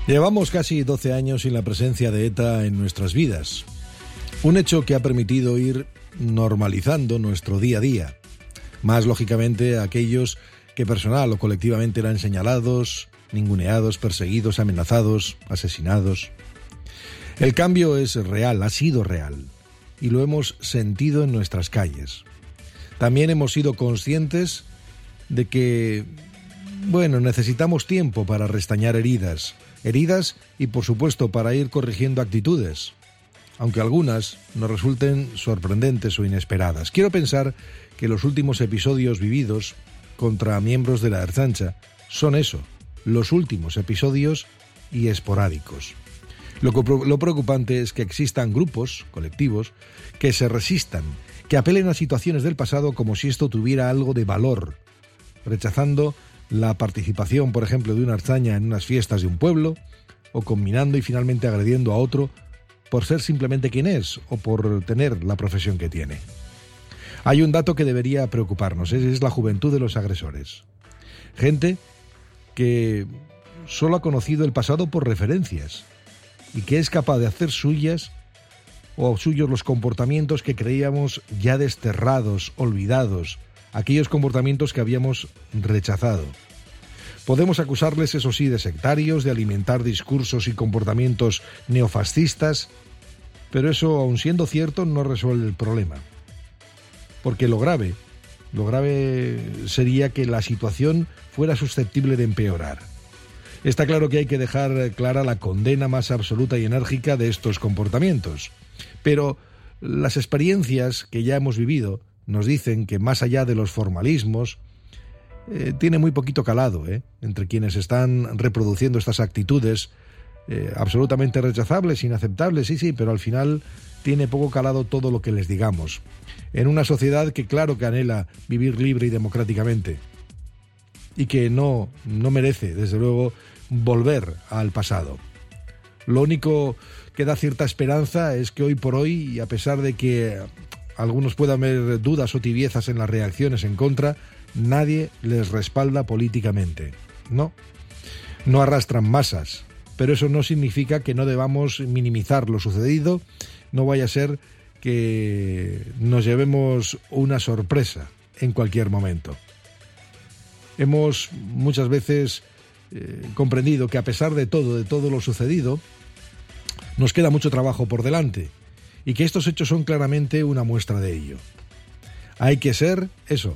Llevamos casi 12 años sin la presencia de ETA en nuestras vidas. Un hecho que ha permitido ir normalizando nuestro día a día. Más lógicamente a aquellos que personal o colectivamente eran señalados, ninguneados, perseguidos, amenazados, asesinados. El cambio es real, ha sido real, y lo hemos sentido en nuestras calles. También hemos sido conscientes de que, necesitamos tiempo para restañar heridas y por supuesto para ir corrigiendo actitudes, aunque algunas nos resulten sorprendentes o inesperadas. Quiero pensar que los últimos episodios vividos contra miembros de la Ertzaintza son eso, los últimos episodios y esporádicos. Lo preocupante es que existan grupos, colectivos, que se resistan, que apelen a situaciones del pasado como si esto tuviera algo de valor, rechazando la participación, por ejemplo, de una ertzaina en unas fiestas de un pueblo, o combinando y finalmente agrediendo a otro por ser simplemente quien es o por tener la profesión que tiene. Hay un dato que debería preocuparnos, es la juventud de los agresores. Gente que solo ha conocido el pasado por referencias y que es capaz de hacer suyos los comportamientos que creíamos ya desterrados, olvidados, aquellos comportamientos que habíamos rechazado. Podemos acusarles, eso sí, de sectarios, de alimentar discursos y comportamientos neofascistas, pero eso, aun siendo cierto, no resuelve el problema. Porque lo grave sería que la situación fuera susceptible de empeorar. Está claro que hay que dejar clara la condena más absoluta y enérgica de estos comportamientos, pero las experiencias que ya hemos vivido nos dicen que más allá de los formalismos, tiene muy poquito calado entre quienes están reproduciendo estas actitudes absolutamente rechazables, inaceptables, sí, pero al final tiene poco calado todo lo que les digamos. En una sociedad que claro que anhela vivir libre y democráticamente y que no merece, desde luego, volver al pasado. Lo único que da cierta esperanza es que hoy por hoy, y a pesar de que algunos puedan ver dudas o tibiezas en las reacciones en contra, nadie les respalda políticamente. No arrastran masas, pero eso no significa que no debamos minimizar lo sucedido. No vaya a ser que nos llevemos una sorpresa en cualquier momento. Hemos muchas veces comprendido que a pesar de todo lo sucedido, nos queda mucho trabajo por delante y que estos hechos son claramente una muestra de ello. Hay que ser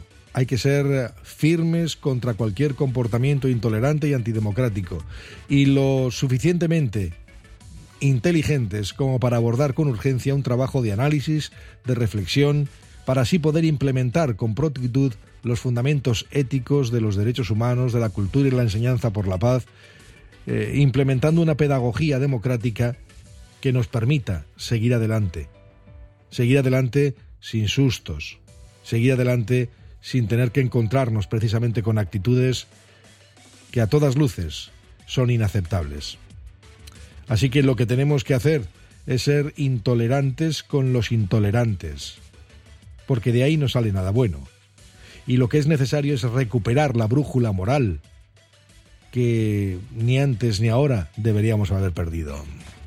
firmes contra cualquier comportamiento intolerante y antidemocrático y lo suficientemente inteligentes como para abordar con urgencia un trabajo de análisis, de reflexión, para así poder implementar con prontitud los fundamentos éticos de los derechos humanos, de la cultura y la enseñanza por la paz, implementando una pedagogía democrática que nos permita seguir adelante sin sustos, seguir adelante sin tener que encontrarnos precisamente con actitudes que a todas luces son inaceptables. Así que lo que tenemos que hacer es ser intolerantes con los intolerantes, porque de ahí no sale nada bueno. Y lo que es necesario es recuperar la brújula moral que ni antes ni ahora deberíamos haber perdido.